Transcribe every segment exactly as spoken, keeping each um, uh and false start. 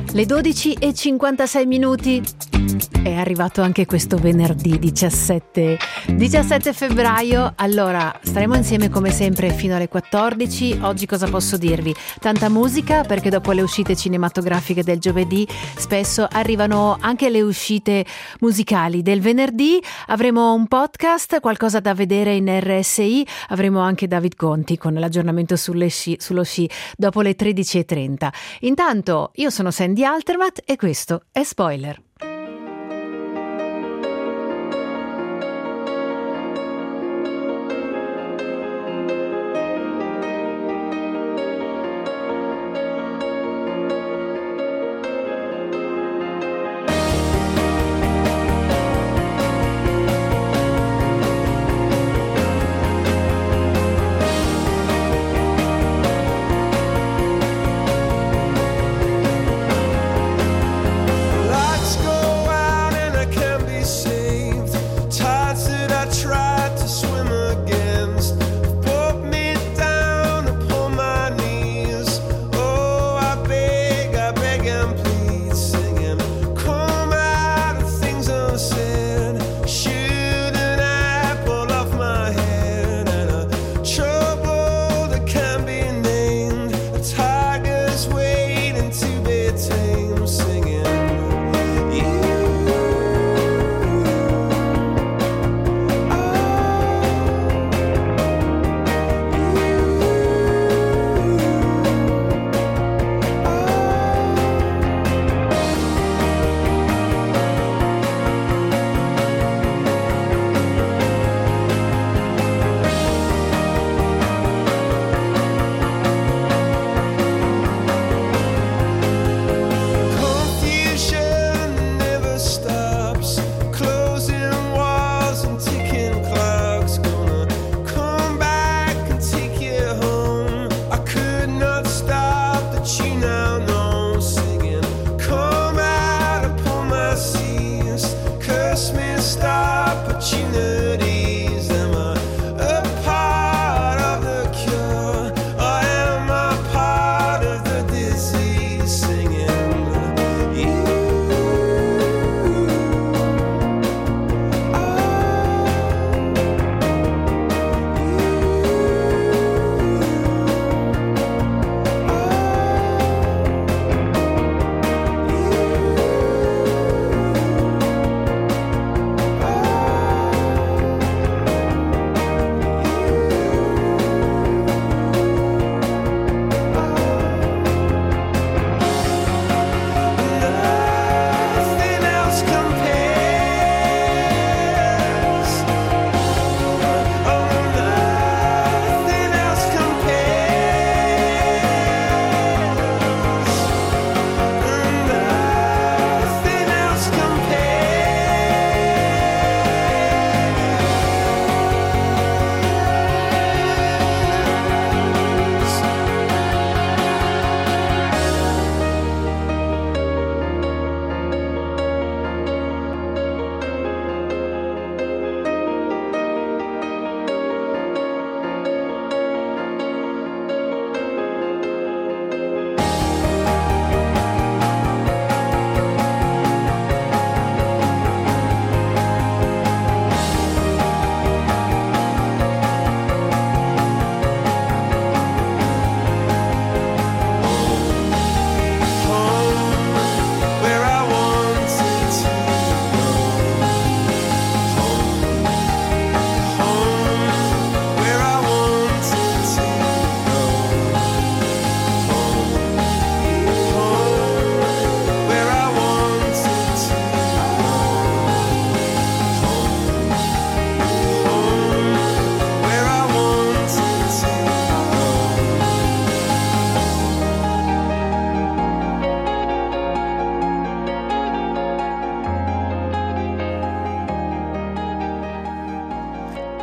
Le dodici e cinquantasei minuti. È arrivato anche questo venerdì diciassette febbraio. Allora, staremo insieme come sempre fino alle quattordici. Oggi cosa posso dirvi? Tanta musica, perché dopo le uscite cinematografiche del giovedì spesso arrivano anche le uscite musicali del venerdì. Avremo un podcast, qualcosa da vedere in R S I. Avremo anche David Conti con l'aggiornamento sulle sci, sullo sci dopo le tredici e trenta. Intanto io sono Sandy Altermatt e questo è Spoiler.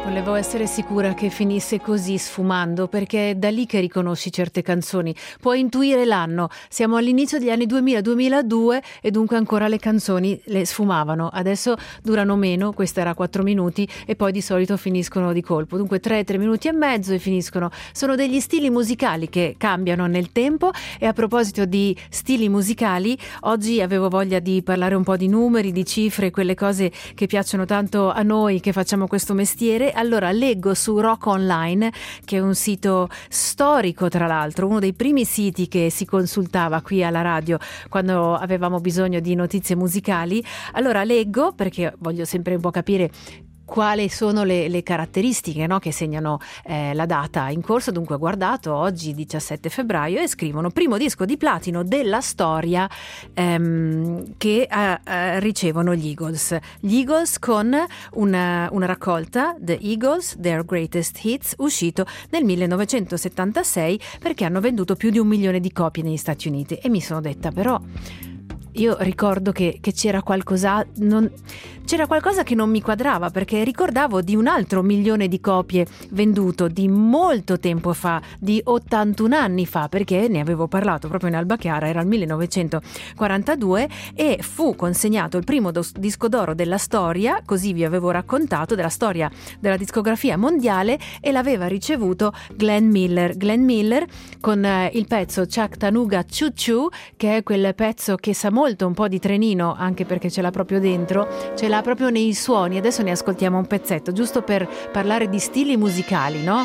Volevo essere sicura che finisse così, sfumando, perché è da lì che riconosci certe canzoni. Puoi intuire l'anno. Siamo all'inizio degli anni duemila duemiladue e dunque ancora le canzoni le sfumavano. Adesso durano meno, questa era quattro minuti e poi di solito finiscono di colpo. Dunque tre tre minuti e mezzo e finiscono. Sono degli stili musicali che cambiano nel tempo. E a proposito di stili musicali, oggi avevo voglia di parlare un po' di numeri, di cifre, quelle cose che piacciono tanto a noi che facciamo questo mestiere. Allora leggo su Rock Online, che è un sito storico tra l'altro, uno dei primi siti che si consultava qui alla radio quando avevamo bisogno di notizie musicali. Allora leggo, perché voglio sempre un po' capire quali sono le, le caratteristiche, no, che segnano eh, la data in corso. Dunque ho guardato oggi diciassette febbraio e scrivono primo disco di platino della storia ehm, che eh, eh, ricevono gli Eagles gli Eagles con una, una raccolta The Eagles Their Greatest Hits, uscito nel millenovecentosettantasei, perché hanno venduto più di un milione di copie negli Stati Uniti. E mi sono detta, però io ricordo che, che c'era qualcosa, non, c'era qualcosa che non mi quadrava, perché ricordavo di un altro milione di copie venduto di molto tempo fa, di ottantuno anni fa, perché ne avevo parlato proprio in Alba Chiara, era il millenovecentoquarantadue e fu consegnato il primo dos- disco d'oro della storia, così vi avevo raccontato, della storia della discografia mondiale, e l'aveva ricevuto Glenn Miller. Glenn Miller con eh, il pezzo Chattanooga Choo Choo, che è quel pezzo che sa molto un po' di trenino, anche perché ce l'ha proprio dentro, ce l'ha proprio nei suoni. Adesso ne ascoltiamo un pezzetto, giusto per parlare di stili musicali, no?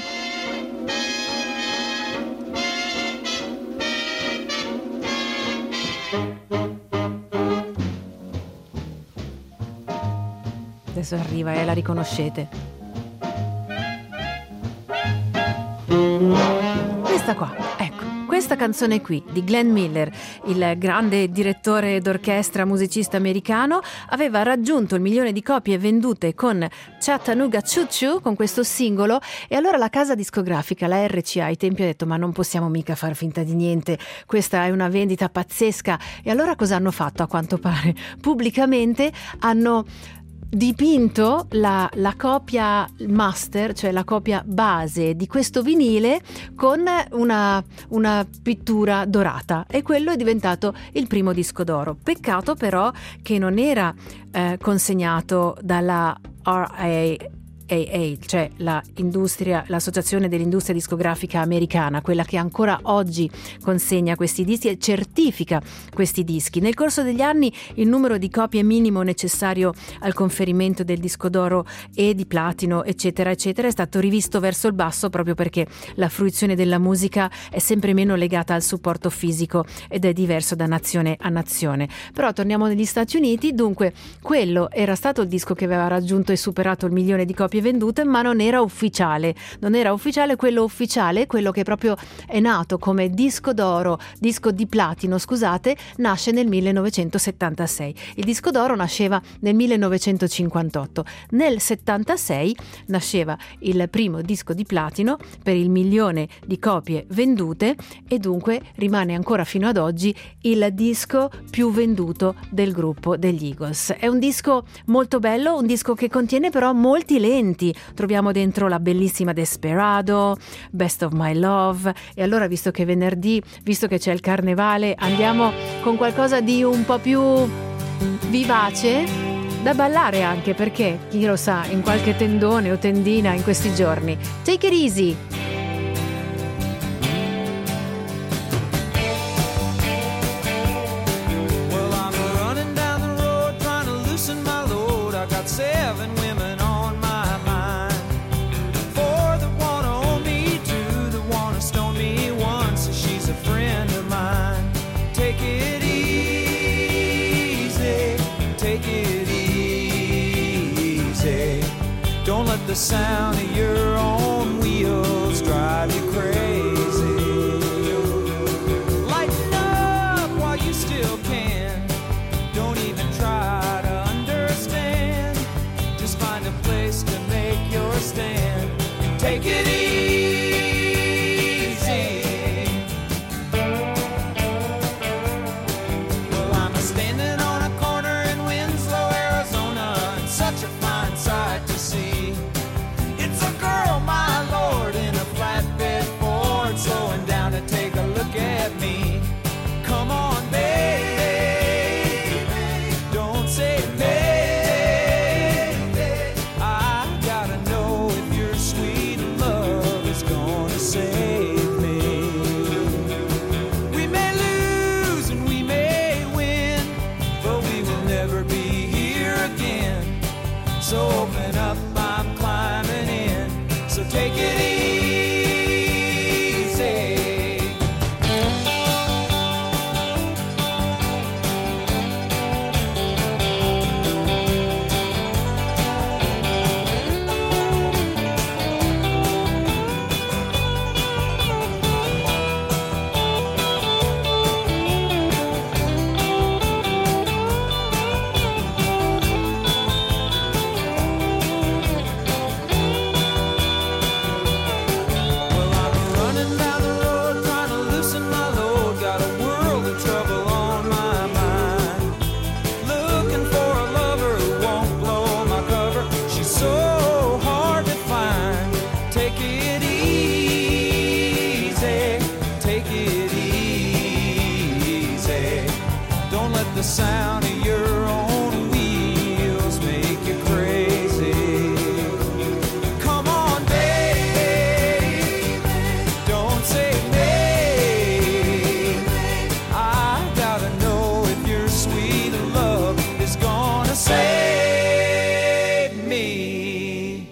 Adesso arriva e la riconoscete. Questa qua, ecco. Questa canzone qui di Glenn Miller, il grande direttore d'orchestra musicista americano, aveva raggiunto il milione di copie vendute con Chattanooga Choo Choo, con questo singolo, e allora la casa discografica, la R C A, ai tempi ha detto: ma non possiamo mica far finta di niente, questa è una vendita pazzesca. E allora cosa hanno fatto? A quanto pare pubblicamente hanno dipinto la, la copia master, cioè la copia base di questo vinile, con una, una pittura dorata, e quello è diventato il primo disco d'oro. Peccato però che non era eh, consegnato dalla R I A, cioè la industria, l'associazione dell'industria discografica americana, quella che ancora oggi consegna questi dischi e certifica questi dischi. Nel corso degli anni il numero di copie minimo necessario al conferimento del disco d'oro e di platino, eccetera eccetera, è stato rivisto verso il basso, proprio perché la fruizione della musica è sempre meno legata al supporto fisico ed è diverso da nazione a nazione. Però torniamo negli Stati Uniti. Dunque quello era stato il disco che aveva raggiunto e superato il milione di copie vendute, ma non era ufficiale, non era ufficiale. Quello ufficiale, quello che proprio è nato come disco d'oro, disco di platino, scusate, nasce nel millenovecentosettantasei. Il disco d'oro nasceva nel millenovecentocinquantotto. Nel settantasei nasceva il primo disco di platino per il milione di copie vendute, e dunque rimane ancora fino ad oggi il disco più venduto del gruppo degli Eagles. È un disco molto bello, un disco che contiene però molti lenti. Troviamo dentro la bellissima Desperado, Best of My Love. E allora, visto che è venerdì, visto che c'è il carnevale, andiamo con qualcosa di un po' più vivace, da ballare anche, perché chi lo sa, in qualche tendone o tendina in questi giorni. Take it easy. Well, I'm running down the road trying to loosen my load. I got seven women on my mind. Four that wanna own me, two that wanna stone me, one says she's a friend of mine. Take it easy, take it easy. Don't let the sound of your own wheels drive you crazy. Lighten up while you still can. Don't even try to understand. Just find a place to make your stand. Take it easy. Well, I'm standing on a corner in Winslow, Arizona, and such a fine sight to see. It's So open up, I'm climbing in. So take it easy. The sound of your own wheels make you crazy. Come on, baby, don't say maybe. I gotta know if your sweet love is gonna save me.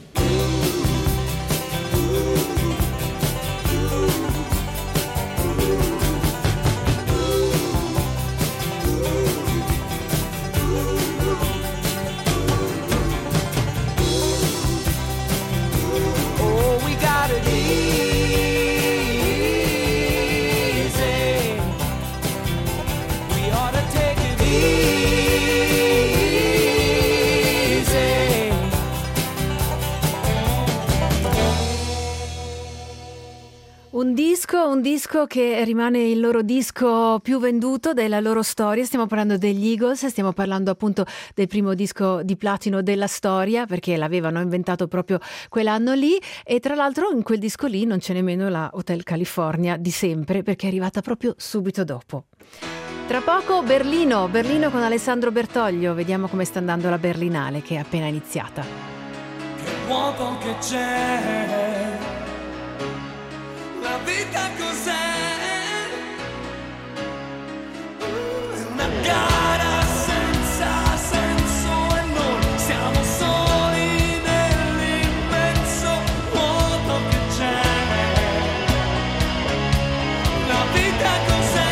Un disco, un disco che rimane il loro disco più venduto della loro storia. Stiamo parlando degli Eagles, stiamo parlando appunto del primo disco di platino della storia, perché l'avevano inventato proprio quell'anno lì, e tra l'altro in quel disco lì non c'è nemmeno la Hotel California di sempre, perché è arrivata proprio subito dopo. Tra poco Berlino, Berlino con Alessandro Bertoglio, vediamo come sta andando la Berlinale che è appena iniziata. Che vuoto che c'è, la vita cos'è? È una gara senza senso e noi siamo soli nell'immenso vuoto che c'è. La vita cos'è?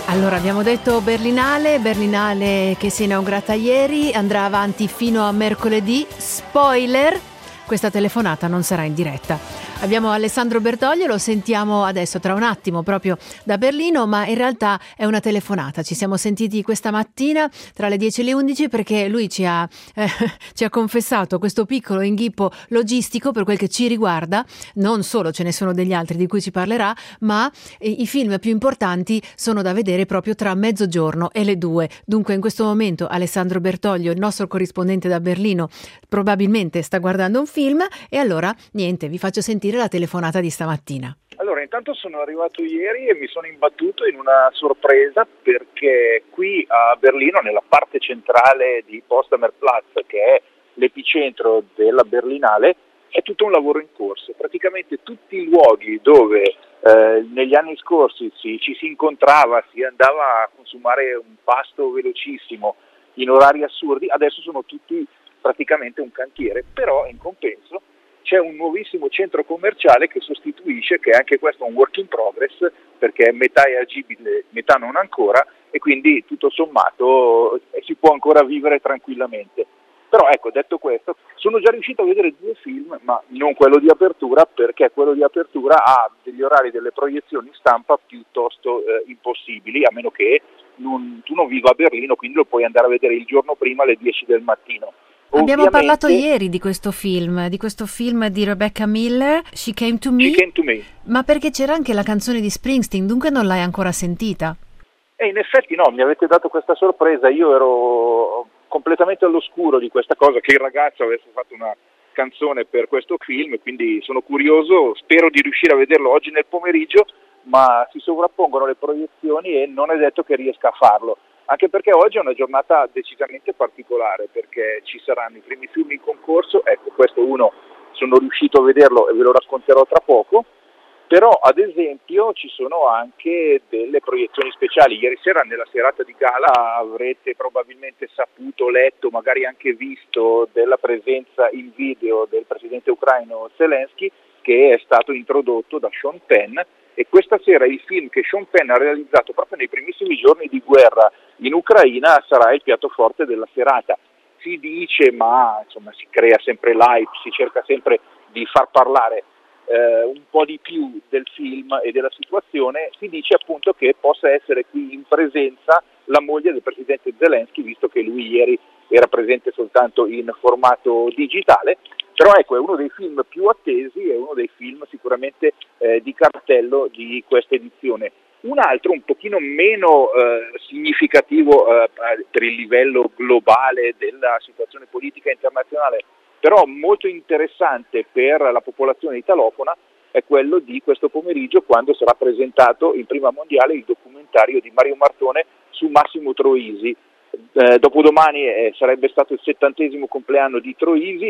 Allora, abbiamo detto Berlinale, Berlinale che si è inaugurata ieri, andrà avanti fino a mercoledì. Spoiler, questa telefonata non sarà in diretta. Abbiamo Alessandro Bertoglio, lo sentiamo adesso tra un attimo proprio da Berlino, ma in realtà è una telefonata. Ci siamo sentiti questa mattina tra le dieci e le undici perché lui ci ha, eh, ci ha confessato questo piccolo inghippo logistico per quel che ci riguarda. Non solo, ce ne sono degli altri di cui ci parlerà, ma eh, i film più importanti sono da vedere proprio tra mezzogiorno e le due. Dunque in questo momento Alessandro Bertoglio, il nostro corrispondente da Berlino, probabilmente sta guardando un film e allora niente, vi faccio sentire la telefonata di stamattina. Allora, intanto sono arrivato ieri e mi sono imbattuto in una sorpresa perché qui a Berlino, nella parte centrale di Potsdamer Platz, che è l'epicentro della Berlinale, è tutto un lavoro in corso. Praticamente tutti i luoghi dove eh, negli anni scorsi si, ci si incontrava, si andava a consumare un pasto velocissimo in orari assurdi, adesso sono tutti praticamente un cantiere, però in compenso c'è un nuovissimo centro commerciale che sostituisce, che anche questo è un work in progress, perché metà è agibile, metà non ancora, e quindi tutto sommato si può ancora vivere tranquillamente. Però ecco, detto questo, sono già riuscito a vedere due film, ma non quello di apertura, perché quello di apertura ha degli orari, delle proiezioni stampa piuttosto eh, impossibili, a meno che non, tu non viva a Berlino, quindi lo puoi andare a vedere il giorno prima alle dieci del mattino. Abbiamo Ovviamente, parlato ieri di questo film, di questo film di Rebecca Miller, She Came to Me, She Came to Me. Ma perché c'era anche la canzone di Springsteen, dunque non l'hai ancora sentita? E in effetti no, mi avete dato questa sorpresa, io ero completamente all'oscuro di questa cosa, che il ragazzo avesse fatto una canzone per questo film, quindi sono curioso, spero di riuscire a vederlo oggi nel pomeriggio, ma si sovrappongono le proiezioni e non è detto che riesca a farlo. Anche perché oggi è una giornata decisamente particolare, perché ci saranno i primi film in concorso, ecco questo uno sono riuscito a vederlo e ve lo racconterò tra poco, però ad esempio ci sono anche delle proiezioni speciali. Ieri sera nella serata di gala avrete probabilmente saputo, letto, magari anche visto della presenza in video del presidente ucraino Zelensky, che è stato introdotto da Sean Penn, e questa sera il film che Sean Penn ha realizzato proprio nei primissimi giorni di guerra in Ucraina sarà il piatto forte della serata. Si dice, ma insomma si crea sempre l'hype, si cerca sempre di far parlare eh, un po' di più del film e della situazione, si dice appunto che possa essere qui in presenza la moglie del presidente Zelensky, visto che lui ieri era presente soltanto in formato digitale. Però ecco, è uno dei film più attesi, è uno dei film sicuramente eh, di cartello di questa edizione. Un altro un pochino meno eh, significativo eh, per il livello globale della situazione politica internazionale, però molto interessante per la popolazione italofona, è quello di questo pomeriggio, quando sarà presentato in prima mondiale il documentario di Mario Martone su Massimo Troisi. Eh, dopodomani eh, sarebbe stato il settantesimo compleanno di Troisi.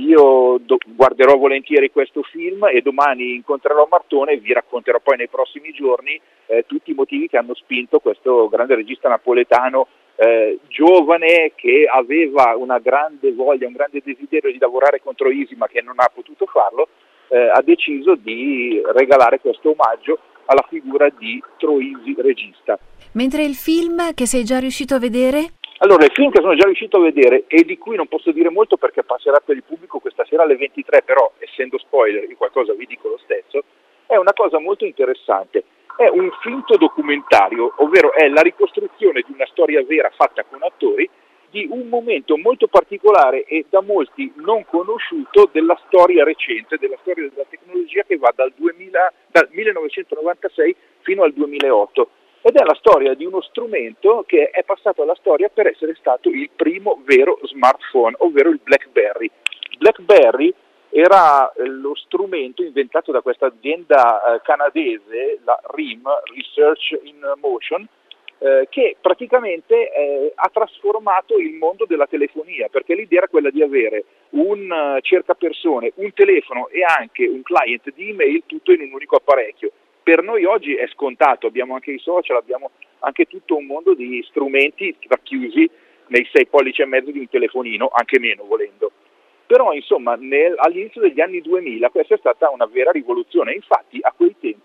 Io do- guarderò volentieri questo film e domani incontrerò Martone e vi racconterò poi nei prossimi giorni eh, tutti i motivi che hanno spinto questo grande regista napoletano eh, giovane, che aveva una grande voglia, un grande desiderio di lavorare con Troisi ma che non ha potuto farlo, eh, ha deciso di regalare questo omaggio alla figura di Troisi regista. Mentre il film che sei già riuscito a vedere? Allora, il film che sono già riuscito a vedere e di cui non posso dire molto perché passerà per il pubblico questa sera alle ventitré, però essendo spoiler io qualcosa vi dico lo stesso, è una cosa molto interessante. È un finto documentario, ovvero è la ricostruzione di una storia vera fatta con attori di un momento molto particolare e da molti non conosciuto della storia recente, della storia della tecnologia, che va dal, duemila, dal millenovecentonovantasei fino al duemilaotto. Ed è la storia di uno strumento che è passato alla storia per essere stato il primo vero smartphone, ovvero il BlackBerry. BlackBerry era lo strumento inventato da questa azienda eh, canadese, la R I M, Research in Motion, eh, che praticamente eh, ha trasformato il mondo della telefonia, perché l'idea era quella di avere un uh, cercapersone, un telefono e anche un client di email, tutto in un unico apparecchio. Per noi oggi è scontato, abbiamo anche i social, abbiamo anche tutto un mondo di strumenti racchiusi nei sei pollici e mezzo di un telefonino, anche meno volendo. Però insomma nel, all'inizio degli anni duemila questa è stata una vera rivoluzione, infatti a quei tempi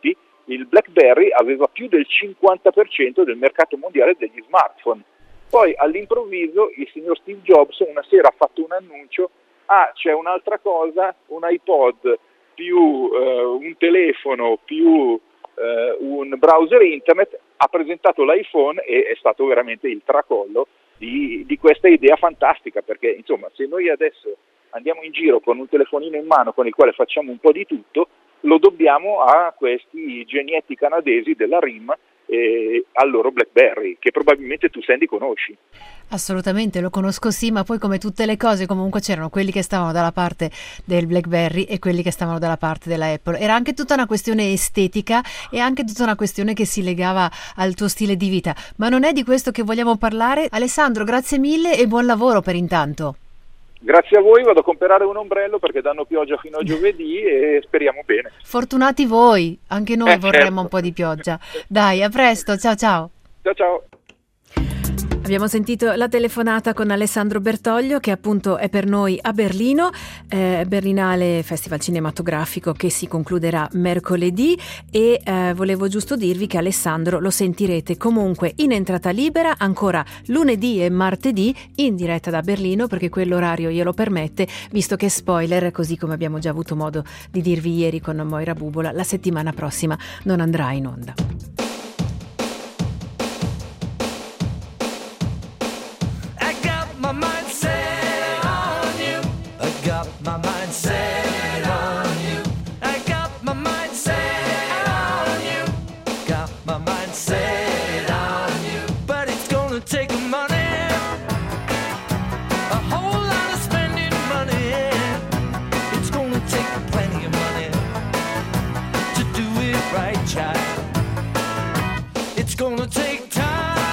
il BlackBerry aveva più del cinquanta per cento del mercato mondiale degli smartphone. Poi all'improvviso il signor Steve Jobs una sera ha fatto un annuncio, ah c'è un'altra cosa, un iPod più eh, un telefono più eh, un browser internet, ha presentato l'iPhone e è stato veramente il tracollo di, di questa idea fantastica, perché insomma se noi adesso andiamo in giro con un telefonino in mano con il quale facciamo un po' di tutto, lo dobbiamo a questi genietti canadesi della R I M e al loro BlackBerry, che probabilmente tu Sandy conosci. Assolutamente, lo conosco sì, ma poi come tutte le cose comunque c'erano quelli che stavano dalla parte del BlackBerry e quelli che stavano dalla parte della Apple. Era anche tutta una questione estetica e anche tutta una questione che si legava al tuo stile di vita, ma non è di questo che vogliamo parlare. Alessandro, grazie mille e buon lavoro per intanto. Grazie a voi, vado a comprare un ombrello perché danno pioggia fino a giovedì e speriamo bene. Fortunati voi, anche noi eh, vorremmo certo. un po' di pioggia. Dai, a presto, ciao ciao. Ciao ciao. Abbiamo sentito la telefonata con Alessandro Bertoglio, che appunto è per noi a Berlino, eh, Berlinale Festival Cinematografico che si concluderà mercoledì, e eh, volevo giusto dirvi che Alessandro lo sentirete comunque in entrata libera ancora lunedì e martedì in diretta da Berlino, perché quell'orario glielo permette, visto che spoiler, così come abbiamo già avuto modo di dirvi ieri con Moira Bubola, la settimana prossima non andrà in onda. My mind set on you. I got my mind set on you. I got my mind set on you. Got my mind set on you. But it's gonna take money, a whole lot of spending money. It's gonna take plenty of money to do it right, child. It's gonna take time.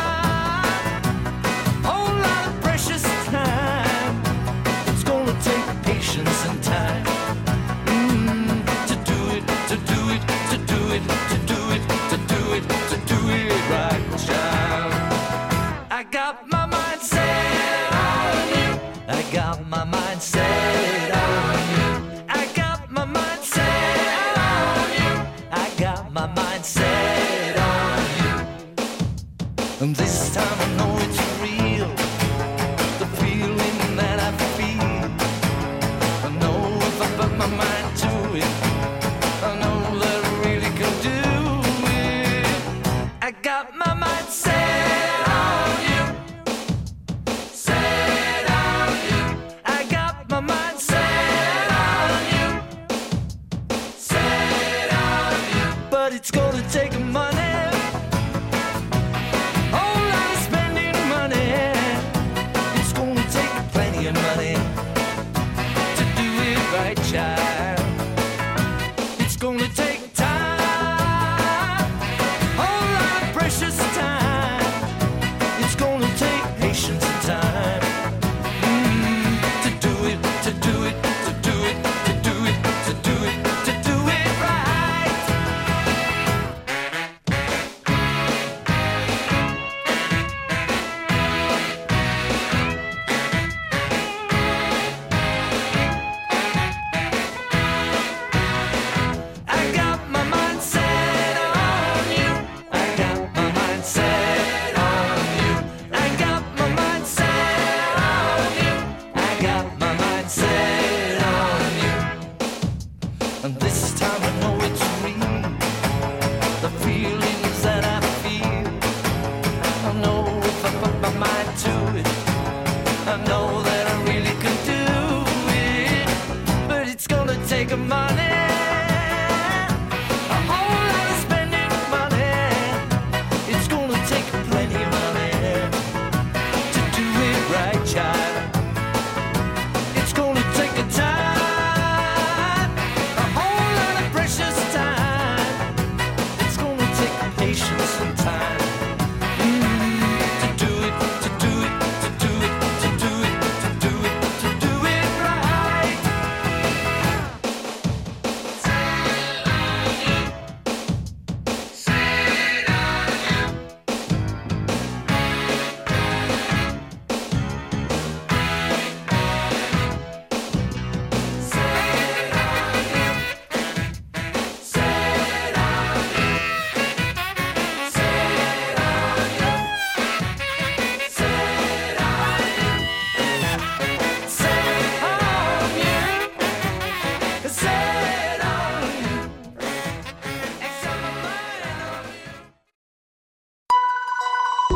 And this time I know it's real, the feeling that I feel. I know if I put my mind to it, I know that I really can do it. I got my mind set on you, set on you. I got my mind set on you, set on you. But it's gonna take money. Child, it's gonna take time, whole lot of precious time. It's gonna take patience and time mm, to do it, to do it, to do it, to do it, to do it, to do it right.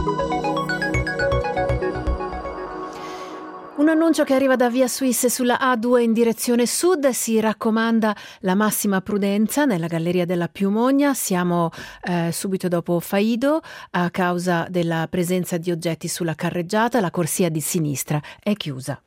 Un annuncio che arriva da Via Suisse sulla A due in direzione sud, si raccomanda la massima prudenza nella galleria della Piumogna, siamo eh, subito dopo Faido a causa della presenza di oggetti sulla carreggiata, la corsia di sinistra è chiusa.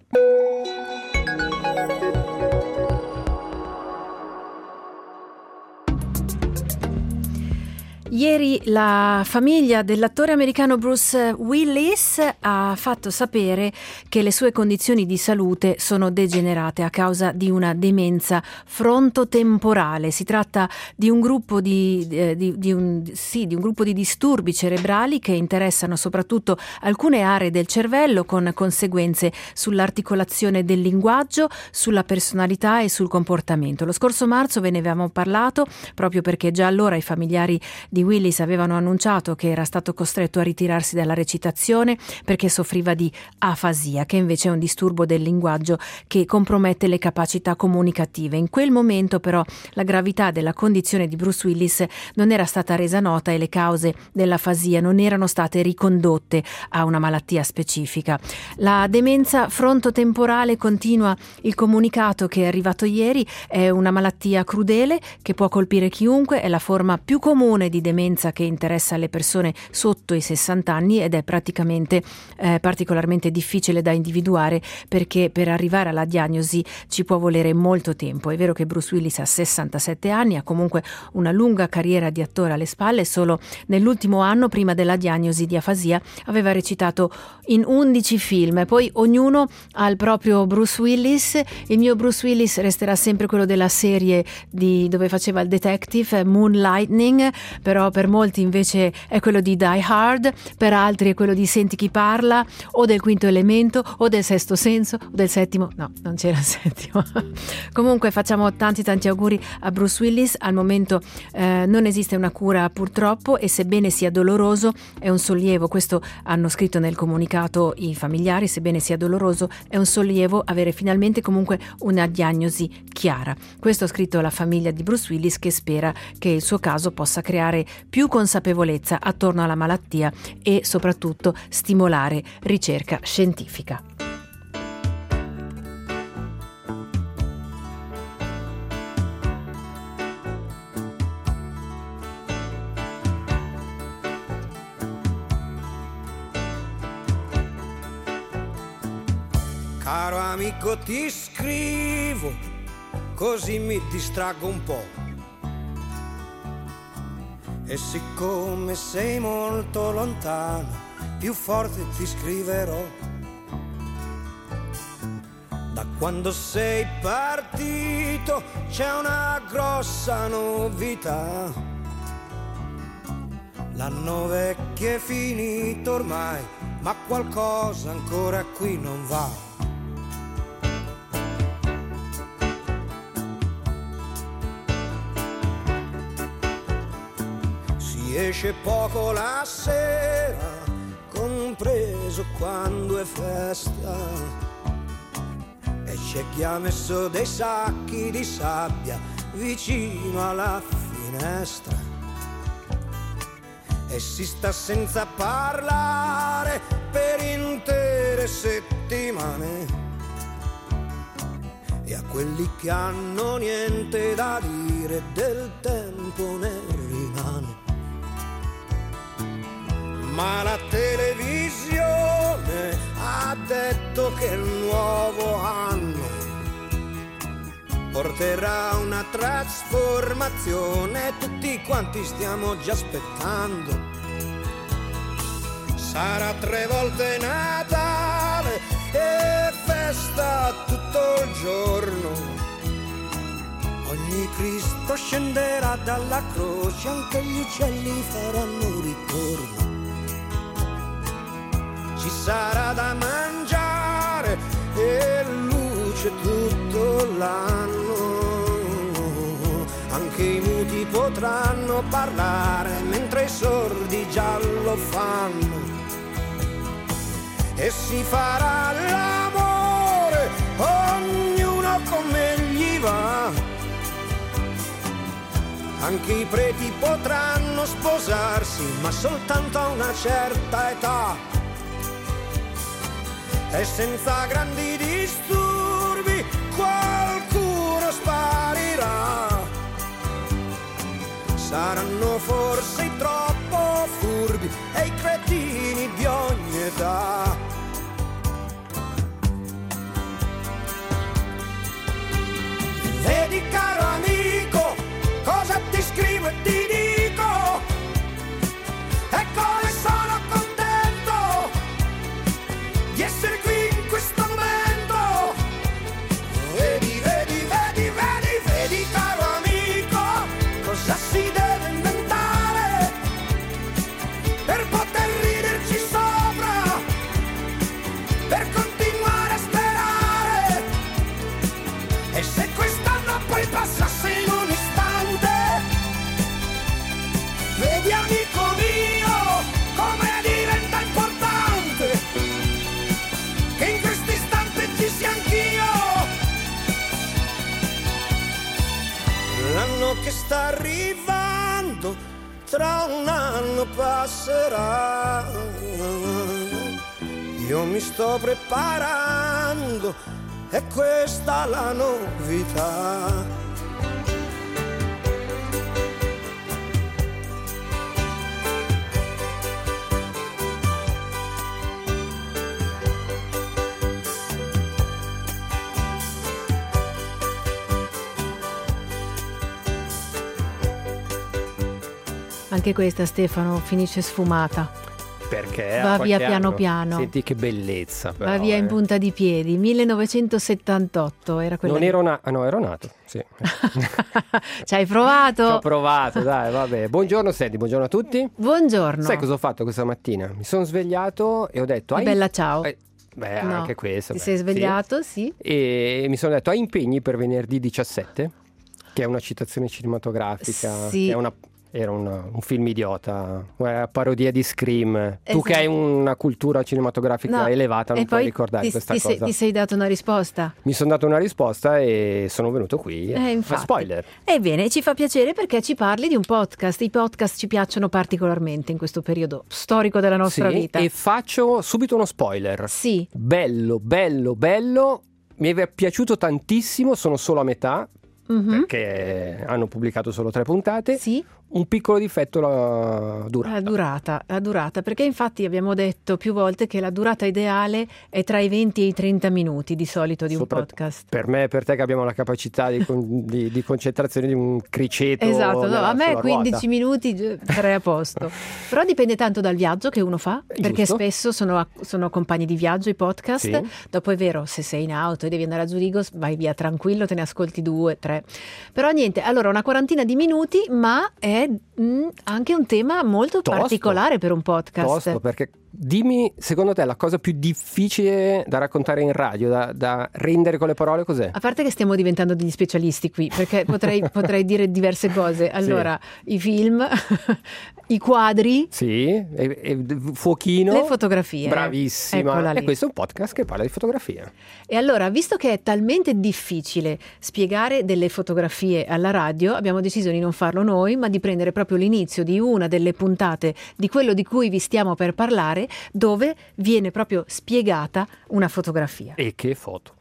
Ieri la famiglia dell'attore americano Bruce Willis ha fatto sapere che le sue condizioni di salute sono degenerate a causa di una demenza frontotemporale. Si tratta di un gruppo di, eh, di, di, un, sì, di un gruppo di disturbi cerebrali che interessano soprattutto alcune aree del cervello, con conseguenze sull'articolazione del linguaggio, sulla personalità e sul comportamento. Lo scorso marzo ve ne avevamo parlato proprio perché già allora i familiari di Willis avevano annunciato che era stato costretto a ritirarsi dalla recitazione perché soffriva di afasia, che invece è un disturbo del linguaggio che compromette le capacità comunicative. In quel momento però la gravità della condizione di Bruce Willis non era stata resa nota e le cause dell'afasia non erano state ricondotte a una malattia specifica. La demenza frontotemporale, continua il comunicato che è arrivato ieri, è una malattia crudele che può colpire chiunque, è la forma più comune di demenza che interessa le persone sotto i sessanta anni ed è praticamente eh, particolarmente difficile da individuare perché per arrivare alla diagnosi ci può volere molto tempo. È vero che Bruce Willis ha sessantasette anni, ha comunque una lunga carriera di attore alle spalle, solo nell'ultimo anno prima della diagnosi di afasia aveva recitato in undici film. Poi ognuno ha il proprio Bruce Willis. Il mio Bruce Willis resterà sempre quello della serie di dove faceva il detective, Moonlightning, però per molti invece è quello di Die Hard, per altri è quello di Senti chi parla, o del Quinto Elemento, o del Sesto Senso, o del Settimo. No, non c'era il settimo. Comunque facciamo tanti tanti auguri a Bruce Willis. Al momento eh, non esiste una cura purtroppo e sebbene sia doloroso è un sollievo, questo hanno scritto nel comunicato i familiari, sebbene sia doloroso è un sollievo avere finalmente comunque una diagnosi chiara. Questo ha scritto la famiglia di Bruce Willis, che spera che il suo caso possa creare più consapevolezza attorno alla malattia e soprattutto stimolare ricerca scientifica. Caro amico, ti scrivo così mi distraggo un po'. E siccome sei molto lontano, più forte ti scriverò. Da quando sei partito c'è una grossa novità. L'anno vecchio è finito ormai, ma qualcosa ancora qui non va. Esce poco la sera, compreso quando è festa, e c'è chi ha messo dei sacchi di sabbia vicino alla finestra e si sta senza parlare per intere settimane. E a quelli che hanno niente da dire del tempo ne rimane. Ma la televisione ha detto che il nuovo anno porterà una trasformazione, tutti quanti stiamo già aspettando. Sarà tre volte Natale e festa tutto il giorno. Ogni Cristo scenderà dalla croce, anche gli uccelli faranno ritorno. Ci sarà da mangiare e luce tutto l'anno. Anche i muti potranno parlare mentre i sordi già lo fanno. E si farà l'amore, ognuno come gli va. Anche i preti potranno sposarsi, ma soltanto a una certa età. E senza grandi disturbi qualcuno sparirà. Saranno forse i troppo furbi e i cretini di ogni età. Vedi caro amico, cosa ti scrivo e ti dico, e come sono contento di essere qui in questo momento. Vedi, vedi, vedi, vedi, vedi caro amico, cosa si deve inventare per poter riderci sopra, per continuare a sperare. E se quest'anno poi passasse in un istante, vedi amico mio come diventa importante che in questo istante ci sia anch'io. L'anno che sta arrivando tra un anno passerà. Io mi sto preparando, è questa la novità. Anche questa, Stefano, finisce sfumata. Perché Va a via qualche piano anno- piano. Senti che bellezza. Però, Va via in eh. punta di piedi. millenovecentosettantotto era quella. Non lì. ero, na- ah, no, ero nato, sì. Ci hai Ci provato? ho provato, dai, vabbè. Buongiorno Sandy, buongiorno a tutti. Buongiorno. Sai cosa ho fatto questa mattina? Mi sono svegliato e ho detto... hai- Bella ciao. eh, beh, No. anche questo. Ti beh, sei sì. svegliato? Sì. E mi sono detto, hai impegni per venerdì diciassette? Che è una citazione cinematografica, Sì. che è una... Era un, un film idiota, una parodia di Scream. Tu Esatto. che hai una cultura cinematografica No, elevata non e puoi poi ricordare ti, questa ti cosa. Sei, ti sei dato una risposta? Mi sono dato una risposta e sono venuto qui. Eh, infatti. Spoiler. Ebbene, ci fa piacere perché ci parli di un podcast. I podcast ci piacciono particolarmente in questo periodo storico della nostra Sì, vita. e faccio subito uno spoiler. Sì. Bello, bello, bello. Mi è piaciuto tantissimo, sono solo a metà, Mhm. perché hanno pubblicato solo tre puntate. Sì. Un piccolo difetto la durata. La durata, la durata, perché infatti abbiamo detto più volte che la durata ideale è tra i venti e i trenta minuti di solito di un Sopra- podcast. Per me e per te che abbiamo la capacità di, con- di- di concentrazione di un criceto. Esatto, no, nella- a me sulla quindici ruota. minuti gi- sarei a posto. Però dipende tanto dal viaggio che uno fa, perché Giusto. spesso sono, a- sono compagni di viaggio i podcast. Sì. Dopo è vero, se sei in auto e devi andare a Zurigo, vai via tranquillo, te ne ascolti due, tre. Però niente, allora una quarantina di minuti, ma è mm, anche un tema molto Tosto. particolare per un podcast. Tosto, perché dimmi, secondo te la cosa più difficile da raccontare in radio, da, da rendere con le parole, cos'è? A parte che stiamo diventando degli specialisti qui, perché potrei, potrei dire diverse cose. Allora, i film, i quadri, Sì, e, e fuochino. le fotografie. Bravissima. Eccola lì. E questo è un podcast che parla di fotografia. E allora, visto che è talmente difficile spiegare delle fotografie alla radio, abbiamo deciso di non farlo noi, ma di prendere proprio l'inizio di una delle puntate di quello di cui vi stiamo per parlare, dove viene proprio spiegata una fotografia. E che foto.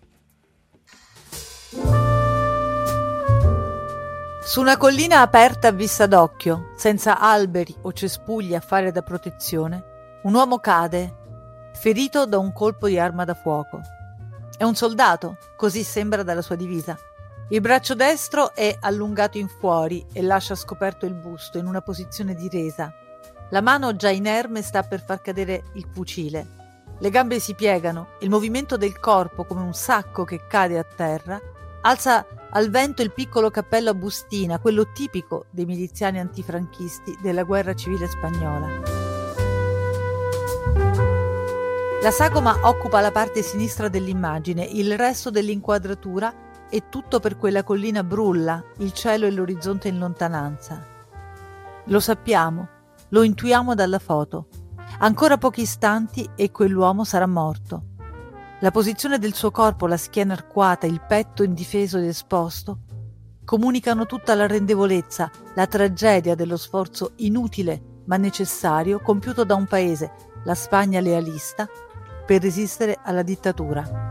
Su una collina aperta a vista d'occhio, senza alberi o cespugli a fare da protezione, un uomo cade, ferito da un colpo di arma da fuoco. È un soldato, così sembra dalla sua divisa. Il braccio destro è allungato in fuori e lascia scoperto il busto in una posizione di resa. La mano già inerme sta per far cadere il fucile. Le gambe si piegano, il movimento del corpo come un sacco che cade a terra alza al vento il piccolo cappello a bustina, quello tipico dei miliziani antifranchisti della guerra civile spagnola. La sagoma occupa la parte sinistra dell'immagine, il resto dell'inquadratura e tutto per quella collina brulla, il cielo e l'orizzonte in lontananza. Lo sappiamo, lo intuiamo dalla foto. Ancora pochi istanti e quell'uomo sarà morto. La posizione del suo corpo, la schiena arcuata, il petto indifeso ed esposto, comunicano tutta la rendevolezza, la tragedia dello sforzo inutile ma necessario compiuto da un paese, la Spagna lealista, per resistere alla dittatura.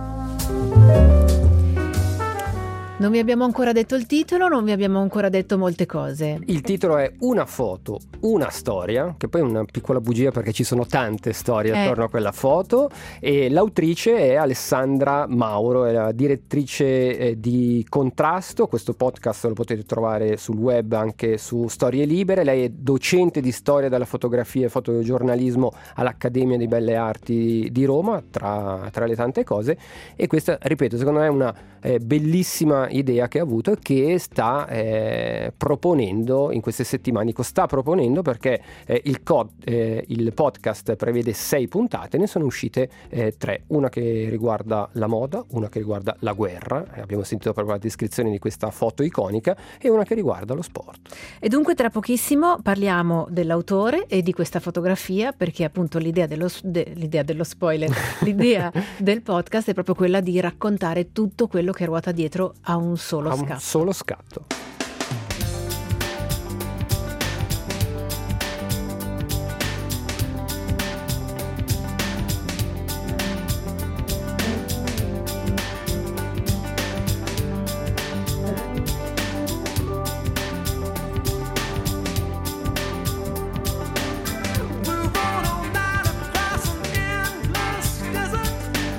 Non vi abbiamo ancora detto il titolo, non vi abbiamo ancora detto molte cose. Il titolo è Una foto, una storia, che poi è una piccola bugia perché ci sono tante storie Eh. attorno a quella foto, e l'autrice è Alessandra Mauro, è la direttrice eh, di Contrasto. Questo podcast lo potete trovare sul web, anche su Storie Libere. Lei è docente di storia della fotografia e fotogiornalismo all'Accademia di Belle Arti di Roma, tra, tra le tante cose, e questa, ripeto, secondo me è una eh, bellissima idea che ha avuto e che sta eh, proponendo in queste settimane. Dico sta proponendo perché eh, il, co- eh, il podcast prevede sei puntate, ne sono uscite eh, tre, una che riguarda la moda, una che riguarda la guerra, eh, abbiamo sentito proprio la descrizione di questa foto iconica, e una che riguarda lo sport. E dunque tra pochissimo parliamo dell'autore e di questa fotografia, perché appunto l'idea dello, de, l'idea dello spoiler, l'idea del podcast è proprio quella di raccontare tutto quello che ruota dietro a un solo A un scatto. solo scatto.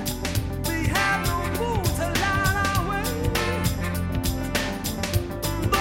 The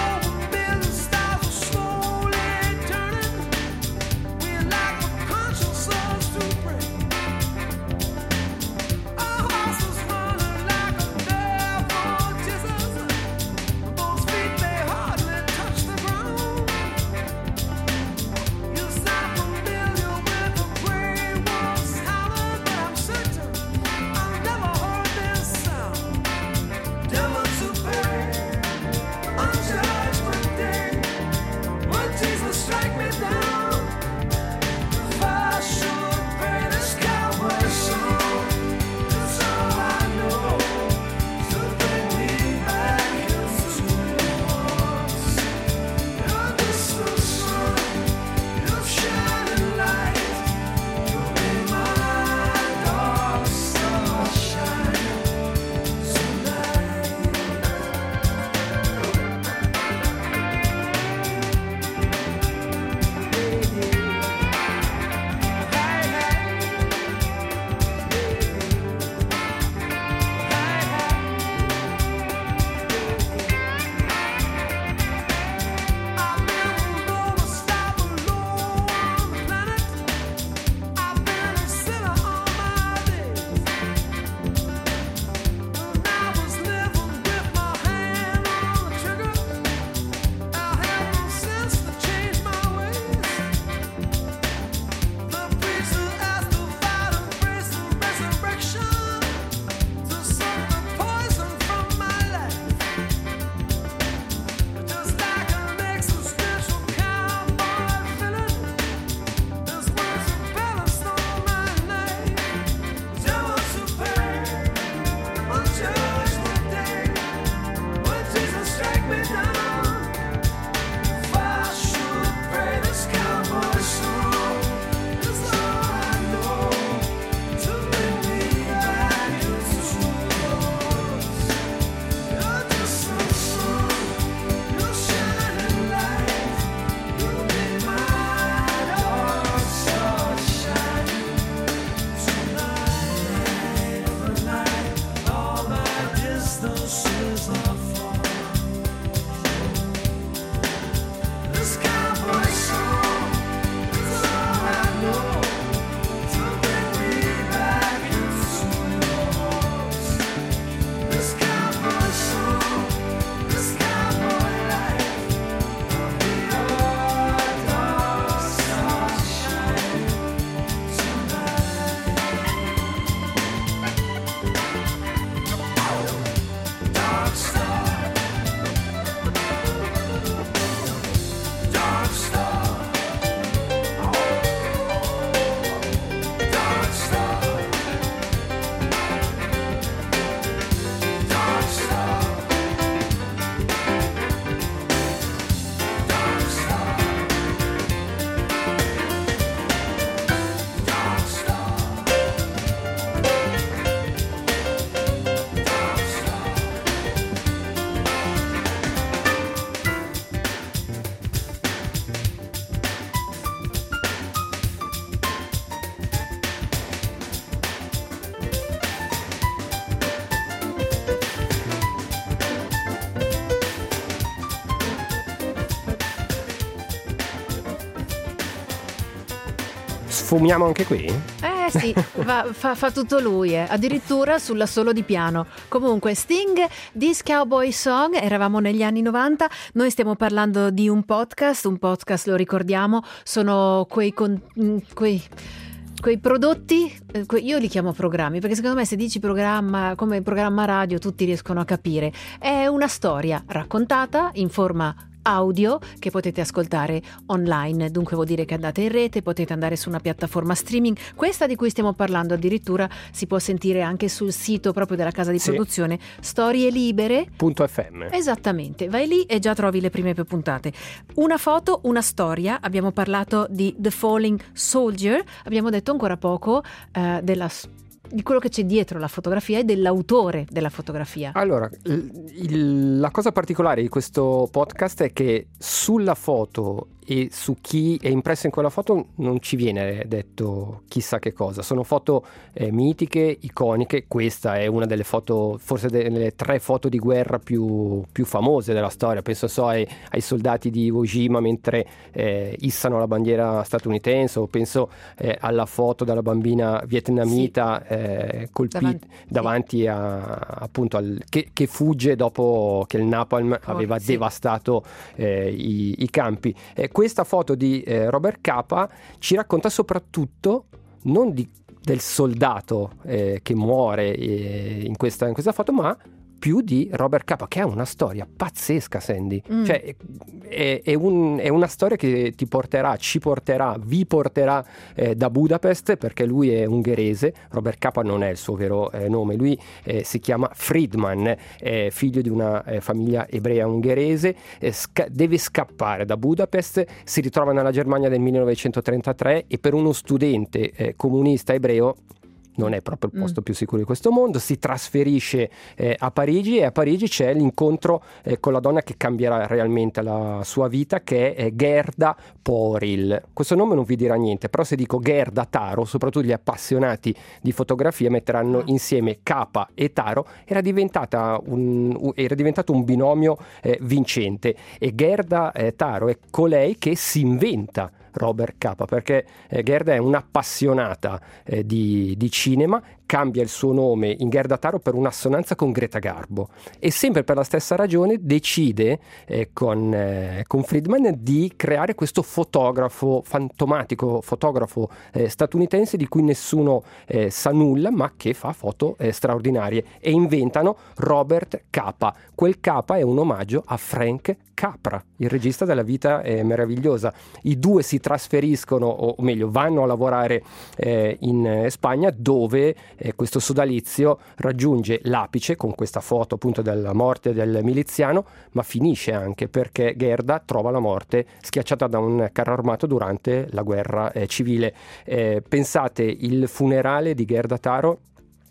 Fumiamo anche qui? Eh sì, va- fa, fa tutto lui, eh. Addirittura sull'assolo di piano. Comunque, Sting, This Cowboy Song, eravamo negli anni novanta, noi stiamo parlando di un podcast, un podcast, lo ricordiamo, sono quei... Con, quei quei prodotti, eh, que- io li chiamo programmi, perché secondo me se dici programma come programma radio tutti riescono a capire. È una storia raccontata in forma audio che potete ascoltare online, dunque vuol dire che andate in rete, potete andare su una piattaforma streaming. Questa di cui stiamo parlando addirittura si può sentire anche sul sito proprio della casa di Sì. produzione Storie Libere. Punto F M. Esattamente, vai lì e già trovi le prime puntate. Una foto, una storia. Abbiamo parlato di The Falling Soldier, abbiamo detto ancora poco eh, della di quello che c'è dietro la fotografia e dell'autore della fotografia. Allora, il- il- la cosa particolare di questo podcast è che sulla foto e su chi è impresso in quella foto non ci viene detto chissà che cosa. Sono foto eh, mitiche, iconiche. Questa è una delle foto, forse delle tre foto di guerra più, più famose della storia. Penso so ai, ai soldati di Iwo Jima mentre eh, issano la bandiera statunitense, o penso eh, alla foto della bambina vietnamita eh, colpita Davanti- davanti, a, appunto al, che, che fugge dopo che il napalm aveva sì. devastato eh, i, i campi. Eh, questa foto di eh, Robert Capa ci racconta soprattutto non di, del soldato eh, che muore eh, in, questa, in questa foto, ma più di Robert Capa, che ha una storia pazzesca, Sandy. Mm. Cioè è, è, un- è una storia che ti porterà, ci porterà, vi porterà eh, da Budapest, perché lui è ungherese. Robert Capa non è il suo vero eh, nome, lui eh, si chiama Friedman, è figlio di una eh, famiglia ebrea ungherese, eh, sca- deve scappare da Budapest, si ritrova nella Germania del millenovecentotrentatré e per uno studente eh, comunista ebreo non è proprio il posto Mm. più sicuro di questo mondo. Si trasferisce eh, a Parigi, e a Parigi c'è l'incontro eh, con la donna che cambierà realmente la sua vita, che è eh, Gerda Poril. Questo nome non vi dirà niente, però se dico Gerda Taro, soprattutto gli appassionati di fotografia metteranno Ah. insieme Capa e Taro. Era diventata un, un- era diventato un binomio eh, vincente, e Gerda eh, Taro è colei che si inventa Robert Capa, perché eh, Gerda è un'appassionata eh, di, di cinema, cambia il suo nome in Gerda Taro per un'assonanza con Greta Garbo, e sempre per la stessa ragione decide eh, con, eh, con Friedman di creare questo fotografo fantomatico, fotografo eh, statunitense di cui nessuno eh, sa nulla, ma che fa foto eh, straordinarie, e inventano Robert Capa. Quel Capa è un omaggio a Frank Capra, il regista della Vita è meravigliosa. I due si trasferiscono, o meglio vanno a lavorare eh, in eh, Spagna, dove eh, questo sodalizio raggiunge l'apice con questa foto appunto della morte del miliziano, ma finisce anche perché Gerda trova la morte schiacciata da un carro armato durante la guerra eh, civile. Eh, pensate, il funerale di Gerda Taro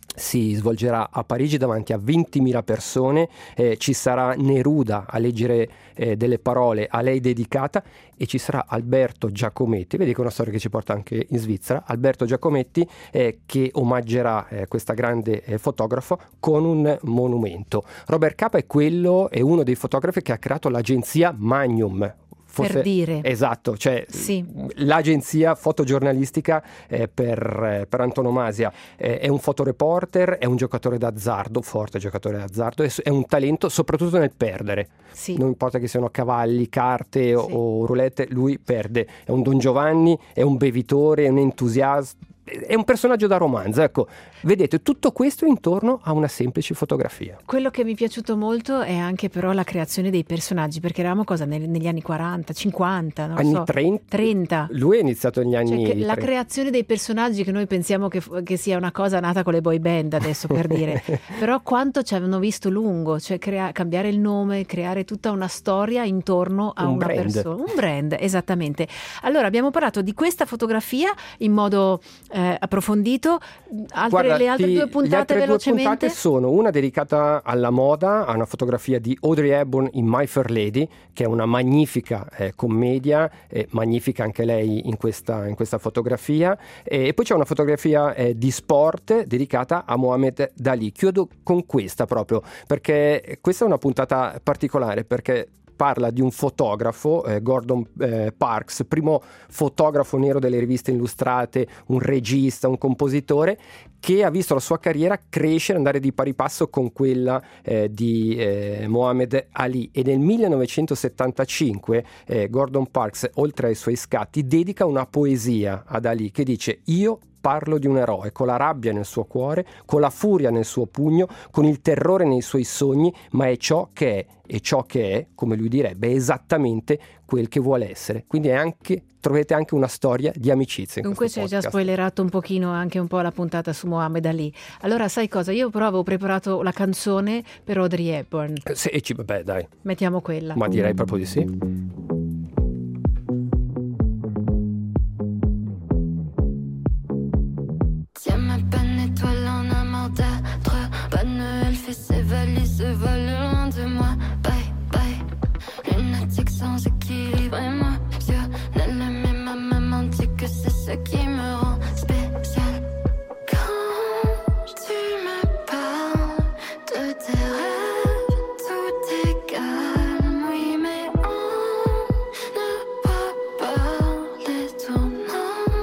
si svolgerà a Parigi davanti a ventimila persone, eh, ci sarà Neruda a leggere eh, delle parole a lei dedicata, e ci sarà Alberto Giacometti, vedi che è una storia che ci porta anche in Svizzera, Alberto Giacometti eh, che omaggerà eh, questa grande eh, fotografo con un monumento. Robert Capa è quello, è uno dei fotografi che ha creato l'agenzia Magnum. Forse- Per dire. Esatto, cioè Sì. l'agenzia fotogiornalistica eh, per, eh, per antonomasia. Eh, è un fotoreporter, è un giocatore d'azzardo, forte giocatore d'azzardo, è, è un talento soprattutto nel perdere. Sì. Non importa che siano cavalli, carte o, Sì. o roulette, lui perde. È un Don Giovanni, è un bevitore, è un entusiasta, è un personaggio da romanzo. Ecco, vedete, tutto questo intorno a una semplice fotografia. Quello che mi è piaciuto molto è anche però la creazione dei personaggi, perché eravamo cosa nel- negli anni quaranta, cinquanta, non Anni so, trenta. trenta. Lui è iniziato negli Cioè anni che la trenta. creazione dei personaggi, che noi pensiamo che, che sia una cosa nata con le boy band adesso, per dire, però quanto ci avevano visto lungo, cioè crea- cambiare il nome, creare tutta una storia intorno a Un una brand. persona, un brand, esattamente. Allora abbiamo parlato di questa fotografia in modo eh, approfondito. Altre, Guarda, le altre ti- due le puntate altre due velocemente. puntate sono una dedicata alla moda, a una fotografia di Audrey Hepburn in My Fair Lady, che è una magnifica eh, commedia, eh, magnifica anche lei in questa, in questa fotografia, e, e poi c'è una fotografia eh, di sport dedicata a Mohamed Dali. Chiudo con questa proprio perché questa è una puntata particolare, perché parla di un fotografo, eh, Gordon eh, Parks, primo fotografo nero delle riviste illustrate, un regista, un compositore, che ha visto la sua carriera crescere, andare di pari passo con quella eh, di eh, Muhammad Ali, e nel millenovecentosettantacinque eh, Gordon Parks, oltre ai suoi scatti, dedica una poesia ad Ali che dice: io parlo di un eroe con la rabbia nel suo cuore, con la furia nel suo pugno, con il terrore nei suoi sogni, ma è ciò che è, e ciò che è, come lui direbbe, è esattamente quel che vuole essere. Quindi è anche, trovate anche una storia di amicizia. Dunque ci hai già spoilerato un pochino anche un po' la puntata su Muhammad Ali. Allora sai cosa? Io però avevo preparato la canzone per Audrey Hepburn. Eh, sì, ci, beh, dai. Mettiamo quella. Ma direi proprio di sì. Tiens ma peine étoile en amant d'être. Bonne Noël fait ses valises, se vole loin de moi. Bye bye. Lunatique sans équilibre et moi passionnelle, mais ma maman dit que c'est ce qui me rend spécial. Quand tu me parles de tes rêves, tout est calme. Oui mais on ne voit pas les tournants.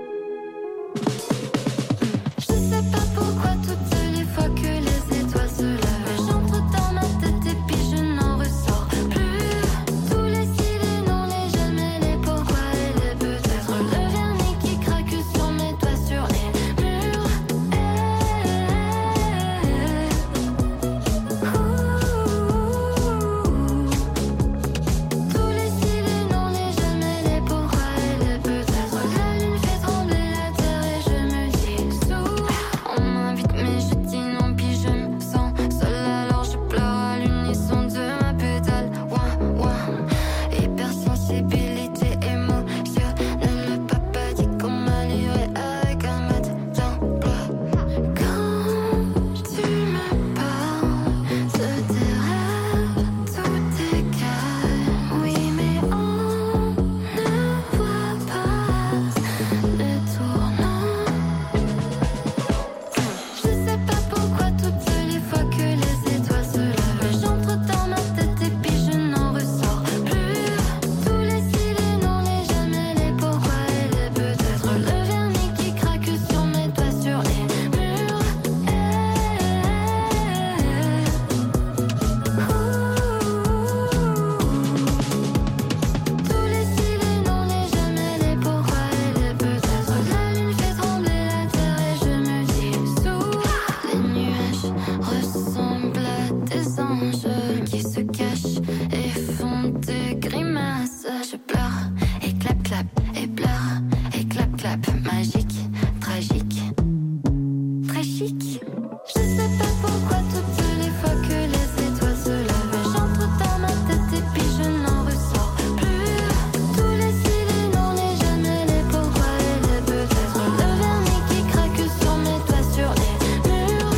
Je sais pas pourquoi toutes les fois que les étoiles se lèvent, j'entre dans ma tête et puis je n'en ressors plus. Tous les si, les non, les jamais, les pourquoi et les peut-être. Le vernis qui craque sur mes doigts, sur les murs. Tous les si, les non, les jamais, les pourquoi et les peut-être. La lune fait trembler la terre et je me dis sous. On m'invite mais je dis non, puis je me sens seule, alors je pleure à l'unisson de ma pédale. Ouah, ouah. Hypersensibilité émotionnelle, le papa dit qu'on m'a livré avec un mètre d'emploi. Quand tu me parles de tes rêves, tout est calme. Oui mais on ne voit pas les tournants. Je sais pas pourquoi toutes les fois que les étoiles se lèvent, j'entre dans ma tête et puis je n'en ressors plus. Tous les si, les non, les jamais, les pourquoi et les peut-être. Le vernis qui craque sur mes doigts, sur les murs. Tous les si, les non, les jamais, les pourquoi et les peut-être. La lune fait trembler la terre et je me dis sous. Les nuages ressemblent à des anges qui se cachent et font des grimaces. Je pleure et clap clap et pleure et clap clap. Magique, tragique, très chic. Je sais pas pourquoi toutes les fois que les étoiles se lèvent, j'entre dans ma tête et puis je n'en ressors plus. Tous les si, les non, les jamais, les pourquoi et les peut-être. Le vernis qui craque sur mes doigts, sur les murs.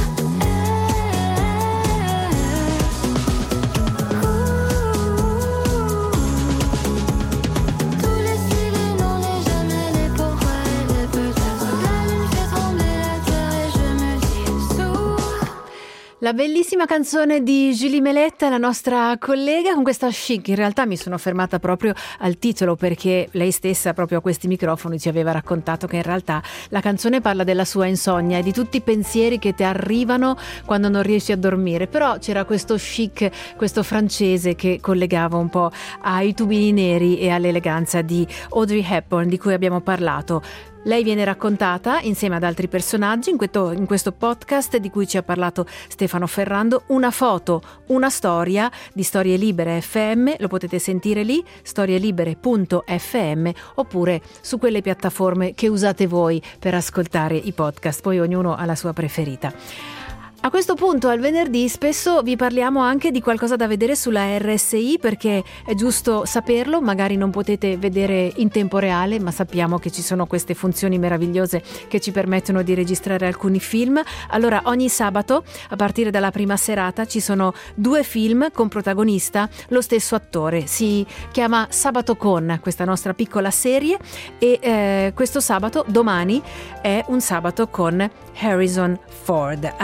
Tous les si, les non, les jamais, les pourquoi et les peut-être. La lune fait trembler la terre et je me dis sous. La bellissima canzone di Julie Meletta, la nostra collega, con questa chic. In realtà mi sono fermata proprio al titolo, perché lei stessa proprio a questi microfoni ci aveva raccontato che in realtà la canzone parla della sua insonnia e di tutti i pensieri che ti arrivano quando non riesci a dormire. Però c'era questo chic, questo francese che collegava un po' ai tubini neri e all'eleganza di Audrey Hepburn, di cui abbiamo parlato. Lei viene raccontata insieme ad altri personaggi in questo, in questo podcast di cui ci ha parlato Stefano Ferrando. Una foto, una storia di Storie Libere F M, lo potete sentire lì, storielibere punto f m, oppure su quelle piattaforme che usate voi per ascoltare i podcast, poi ognuno ha la sua preferita. A questo punto, al venerdì, spesso vi parliamo anche di qualcosa da vedere sulla R S I, perché è giusto saperlo, magari non potete vedere in tempo reale, ma sappiamo che ci sono queste funzioni meravigliose che ci permettono di registrare alcuni film. Allora, ogni sabato, a partire dalla prima serata, ci sono due film con protagonista lo stesso attore. Si chiama Sabato Con, questa nostra piccola serie, e eh, questo sabato, domani, è un sabato con Harrison Ford. Allora, ci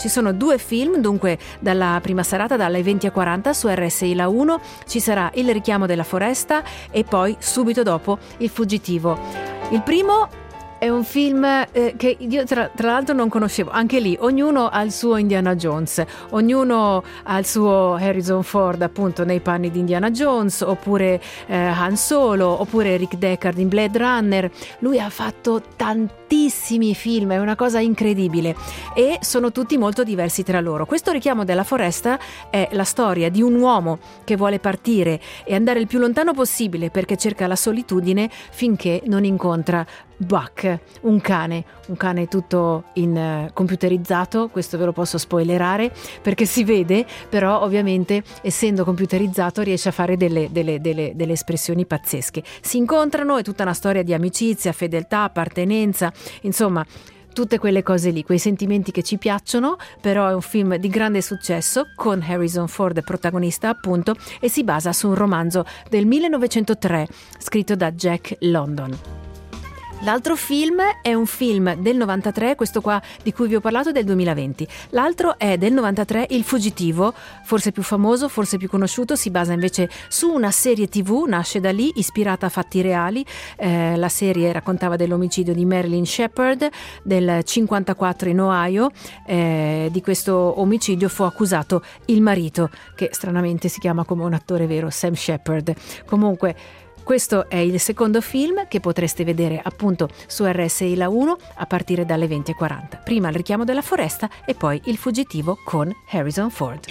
sono due film, dunque dalla prima serata, dalle venti e quaranta su R S I La uno ci sarà Il richiamo della foresta e poi subito dopo Il fuggitivo. Il primo è un film eh, che io tra, tra l'altro non conoscevo, anche lì ognuno ha il suo Indiana Jones, ognuno ha il suo Harrison Ford appunto nei panni di Indiana Jones, oppure eh, Han Solo, oppure Rick Deckard in Blade Runner. Lui ha fatto tantissimi film, è una cosa incredibile e sono tutti molto diversi tra loro. Questo richiamo della foresta è la storia di un uomo che vuole partire e andare il più lontano possibile perché cerca la solitudine finché non incontra Buck, un cane, un cane tutto in uh, computerizzato, questo ve lo posso spoilerare perché si vede, però ovviamente essendo computerizzato riesce a fare delle, delle, delle, delle espressioni pazzesche. Si incontrano, è tutta una storia di amicizia, fedeltà, appartenenza, insomma tutte quelle cose lì, quei sentimenti che ci piacciono, però è un film di grande successo con Harrison Ford protagonista appunto e si basa su un romanzo del millenovecentotre scritto da Jack London. L'altro film è un film del novantatré, questo qua di cui vi ho parlato è del duemilaventi. L'altro è del novantatré, Il fuggitivo, forse più famoso, forse più conosciuto, si basa invece su una serie tivù, nasce da lì, ispirata a fatti reali. Eh, la serie raccontava dell'omicidio di Marilyn Shepard del cinquantaquattro in Ohio. Eh, di questo omicidio fu accusato il marito, che stranamente si chiama come un attore vero, Sam Shepard. Comunque questo è il secondo film che potreste vedere appunto su R S I La uno a partire dalle venti e quaranta. Prima Il richiamo della foresta e poi Il fuggitivo con Harrison Ford.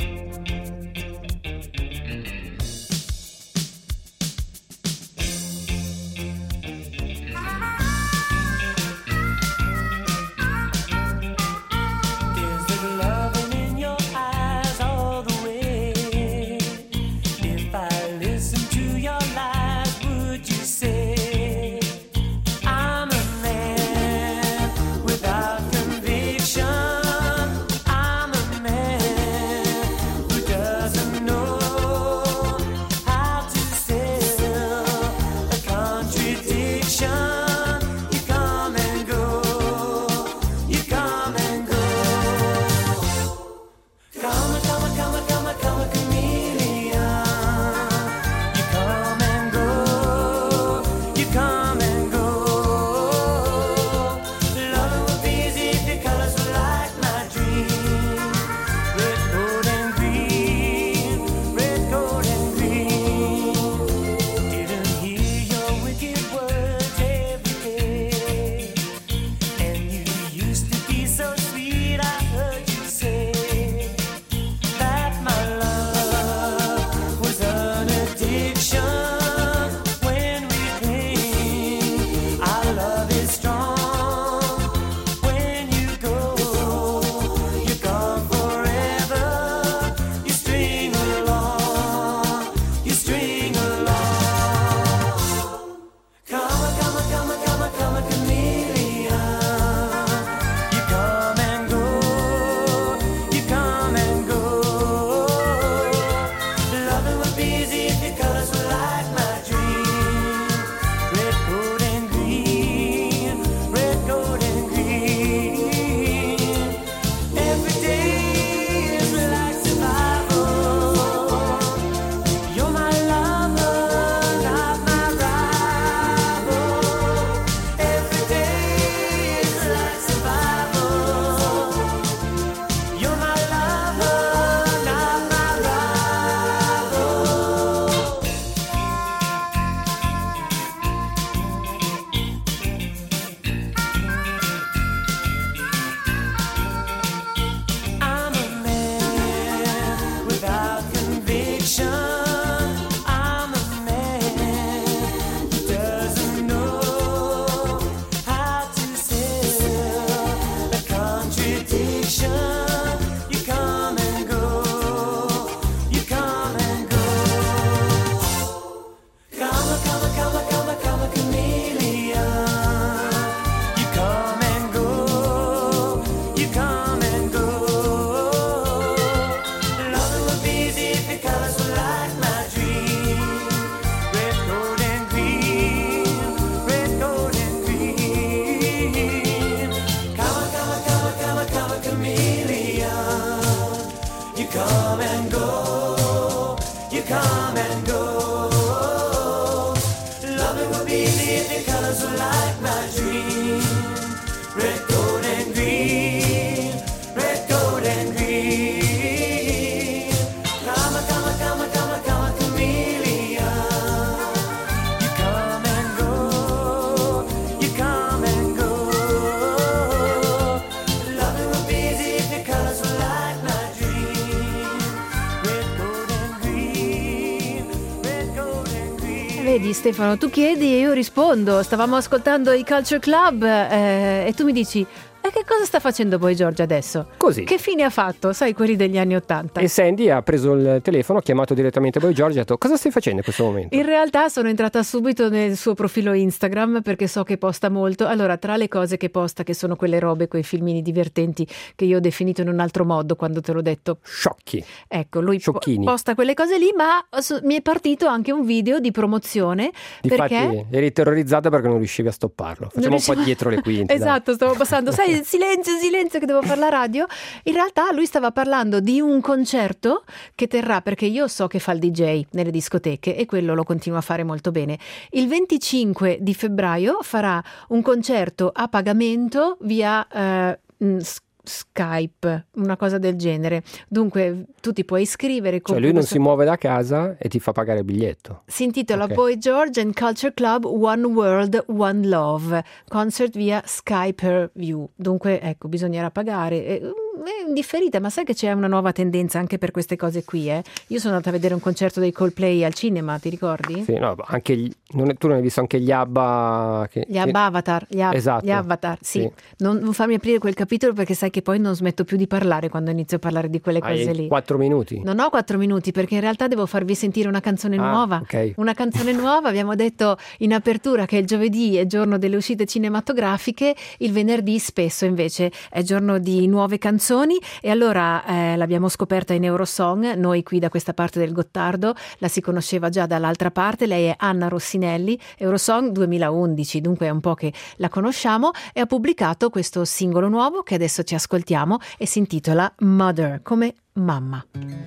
vedi Stefano, tu chiedi e io rispondo. Stavamo ascoltando i Culture Club eh, e tu mi dici: e che cosa sta facendo Boy George adesso? Così. Che fine ha fatto? Sai, quelli degli anni Ottanta. E Sandy ha preso il telefono, ha chiamato direttamente Boy George e ha detto: cosa stai facendo in questo momento? In realtà sono entrata subito nel suo profilo Instagram perché so che posta molto. Allora, tra le cose che posta, che sono quelle robe, quei filmini divertenti che io ho definito in un altro modo quando te l'ho detto. Sciocchi. Ecco, lui po- Sciocchini. posta quelle cose lì, ma su- mi è partito anche un video di promozione. Difatti perché eri terrorizzata perché non riuscivi a stopparlo. Facciamo un po' riuscivo- dietro le quinte. dai. Esatto, stavo passando, sai, silenzio, silenzio che devo fare la radio. In realtà lui stava parlando di un concerto che terrà, perché io so che fa il D J nelle discoteche e quello lo continua a fare molto bene. Il venticinque di febbraio farà un concerto a pagamento via eh, mh, s- Skype, una cosa del genere. Dunque tu ti puoi iscrivere. Cioè compri lui non questo- si muove da casa e ti fa pagare il biglietto. Si intitola Ok. Boy George and Culture Club One World, One Love, concert via Sky per View. Dunque, ecco, bisognerà pagare. È è indifferita, ma sai che c'è una nuova tendenza anche per queste cose qui, eh? Io sono andata a vedere un concerto dei Coldplay al cinema, ti ricordi? Sì, no, anche gli- non è- tu non hai visto anche gli ABBA? Che, Gli che- Abba Avatar, gli, Ab- Esatto. gli Avatar, sì. Sì. Non, non farmi aprire quel capitolo perché sai che poi non smetto più di parlare quando inizio a parlare di quelle cose Hai lì. quattro minuti. Non ho quattro minuti perché in realtà devo farvi sentire una canzone Ah, nuova. ok. Una canzone nuova, abbiamo detto in apertura che il giovedì è giorno delle uscite cinematografiche, il venerdì spesso invece è giorno di nuove canzoni e allora eh, l'abbiamo scoperta in Eurosong, noi qui da questa parte del Gottardo, la si conosceva già dall'altra parte, lei è Anna Rossinelli, Eurosong duemilaundici, dunque è un po' che la conosciamo e ha pubblicato questo singolo nuovo che adesso ci ascoltiamo e si intitola Mother, come mamma.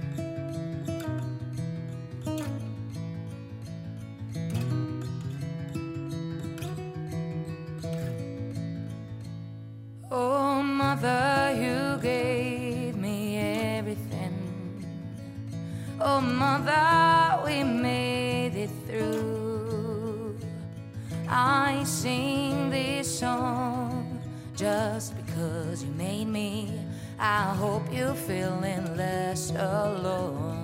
Oh, mother, you gave me everything. Oh, mother, we made it through. I sing this song just because you made me. I hope you're feeling less alone.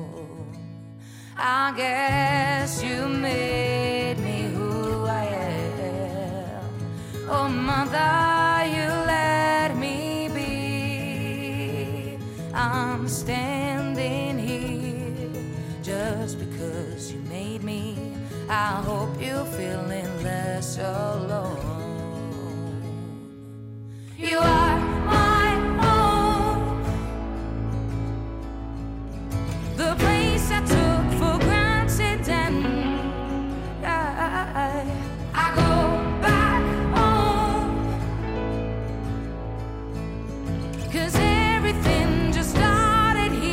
I guess you made me who I am. Oh, mother, you let me be. I'm standing here just because you made me. I hope you're feeling less alone. You are my home, the place I took for granted, and I, I go back home, 'cause everything just started here.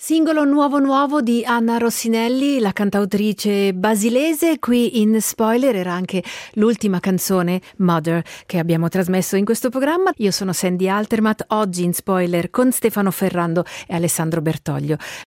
Singolo nuovo nuovo di Anna Rossinelli, la cantautrice basilese. Qui in Spoiler era anche l'ultima canzone, Mother, che abbiamo trasmesso in questo programma. Io sono Sandy Altermatt, oggi in Spoiler con Stefano Ferrando e Alessandro Bertoglio.